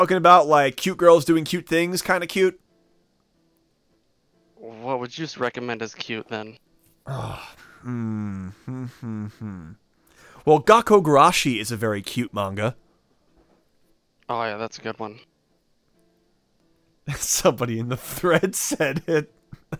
Talking about like cute girls doing cute things, kind of cute. What would you recommend as cute then? Well, Gakko Gurashi is a very cute manga. Oh yeah, that's a good one. Somebody in the thread said it.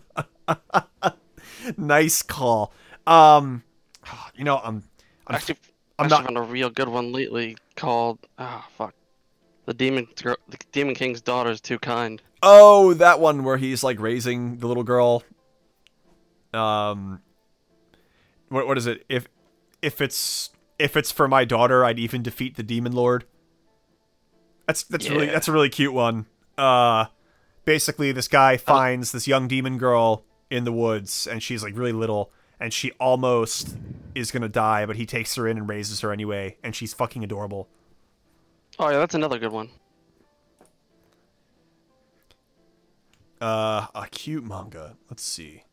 Nice call. Um, you know, I'm, Actually, I'm actually not. found a real good one lately called fuck. The Demon King's Daughter is Too Kind. Oh, that one where he's like raising the little girl. Um, what is it? If it's for my daughter, I'd even defeat the demon lord. Yeah. That's a really cute one. Uh, Basically this guy I don't, finds this young demon girl in the woods, and she's like really little, and she almost is gonna die, but he takes her in and raises her anyway, and she's fucking adorable. oh yeah, that's another good one. A cute manga. Let's see.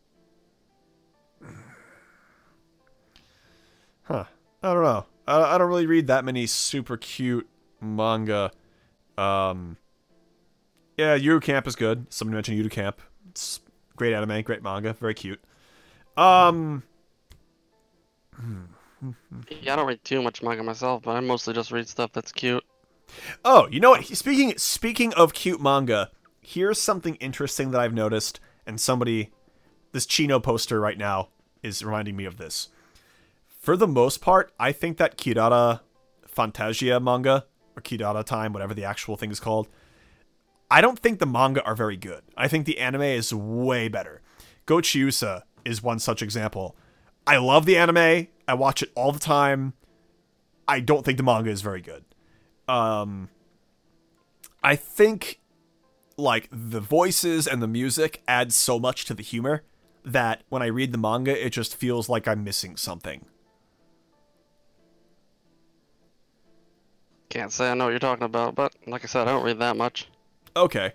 Huh. I don't know. I don't really read that many super cute manga. Um, yeah, Yuru Camp is good. Somebody mentioned Yuru Camp. It's great anime, great manga, very cute. Um, Yeah, I don't read too much manga myself, but I mostly just read stuff that's cute. Oh, you know what? Speaking of cute manga, here's something interesting that I've noticed, and this Chino poster right now is reminding me of this. For the most part, I think that Kirara Fantasia manga, or Kirara Time, whatever the actual thing is called, I don't think the manga are very good. I think the anime is way better. Gochiusa is one such example. I love the anime. I watch it all the time. I don't think the manga is very good. Um, I think like the voices and the music add so much to the humor that when I read the manga, it just feels like I'm missing something. Can't say I know what you're talking about, but like I said, I don't read that much. Okay.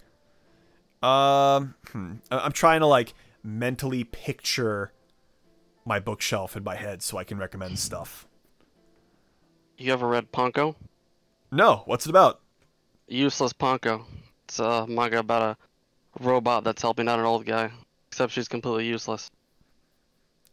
I'm trying to like mentally picture my bookshelf in my head so I can recommend stuff. You ever read Ponko? No, what's it about? Useless Ponko. It's a manga about a robot that's helping out an old guy, except she's completely useless.